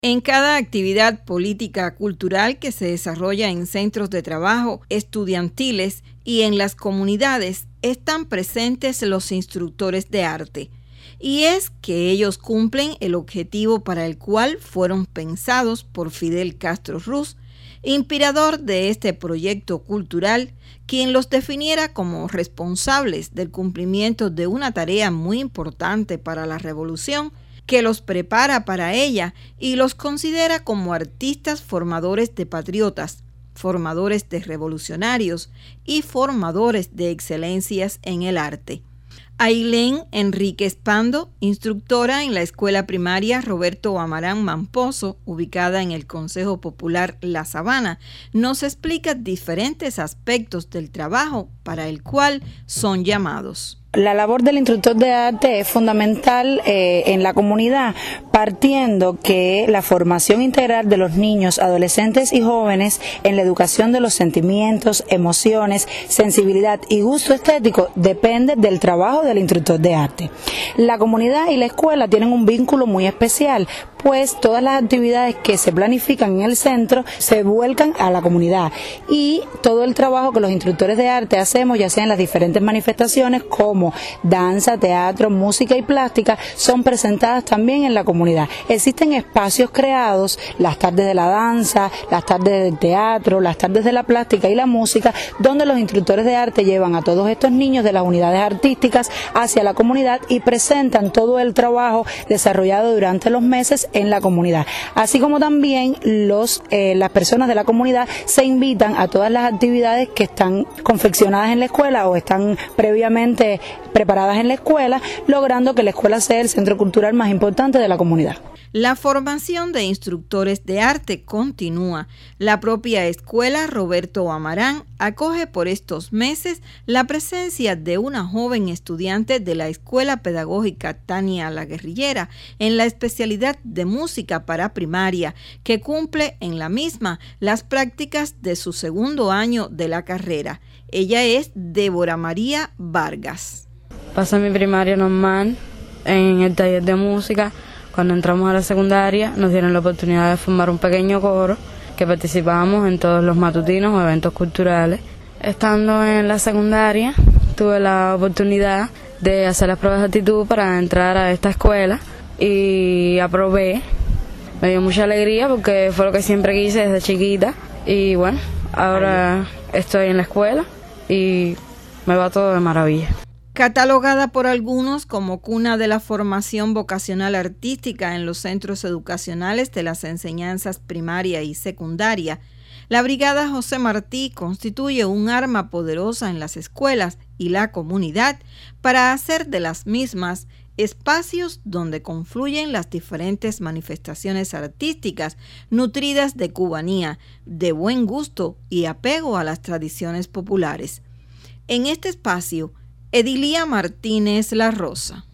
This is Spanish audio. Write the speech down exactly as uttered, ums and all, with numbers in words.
En cada actividad política cultural que se desarrolla en centros de trabajo estudiantiles y en las comunidades están presentes los instructores de arte, y es que ellos cumplen el objetivo para el cual fueron pensados por Fidel Castro Ruz, inspirador de este proyecto cultural, quien los definiera como responsables del cumplimiento de una tarea muy importante para la revolución, que los prepara para ella y los considera como artistas formadores de patriotas, formadores de revolucionarios y formadores de excelencias en el arte. Ailén Enríquez Pando, instructora en la Escuela Primaria Roberto Amarán Mamposo, ubicada en el Consejo Popular La Sabana, nos explica diferentes aspectos del trabajo para el cual son llamados. La labor del instructor de arte es fundamental eh, en la comunidad, partiendo que la formación integral de los niños, adolescentes y jóvenes en la educación de los sentimientos, emociones, sensibilidad y gusto estético depende del trabajo del instructor de arte. La comunidad y la escuela tienen un vínculo muy especial, pues todas las actividades que se planifican en el centro se vuelcan a la comunidad, y todo el trabajo que los instructores de arte hacemos, ya sea en las diferentes manifestaciones como danza, teatro, música y plástica, son presentadas también en la comunidad. Existen espacios creados, las tardes de la danza, las tardes del teatro, las tardes de la plástica y la música, donde los instructores de arte llevan a todos estos niños de las unidades artísticas hacia la comunidad y presentan todo el trabajo desarrollado durante los meses en la comunidad. Así como también los eh, las personas de la comunidad se invitan a todas las actividades que están confeccionadas en la escuela o están previamente preparadas en la escuela, logrando que la escuela sea el centro cultural más importante de la comunidad. La formación de instructores de arte continúa. La propia Escuela Roberto Amarán acoge por estos meses la presencia de una joven estudiante de la Escuela Pedagógica Tania La Guerrillera en la especialidad de música para primaria, que cumple en la misma las prácticas de su segundo año de la carrera. Ella es Débora María Vargas. Pasé mi primaria normal en el taller de música. Cuando entramos a la secundaria nos dieron la oportunidad de formar un pequeño coro que participamos en todos los matutinos o eventos culturales. Estando en la secundaria tuve la oportunidad de hacer las pruebas de actitud para entrar a esta escuela y aprobé. Me dio mucha alegría porque fue lo que siempre quise desde chiquita, y bueno, ahora estoy en la escuela y me va todo de maravilla. Catalogada por algunos como cuna de la formación vocacional artística en los centros educacionales de las enseñanzas primaria y secundaria, la Brigada José Martí constituye un arma poderosa en las escuelas y la comunidad para hacer de las mismas espacios donde confluyen las diferentes manifestaciones artísticas nutridas de cubanía, de buen gusto y apego a las tradiciones populares. En este espacio, Edilia Martínez La Rosa.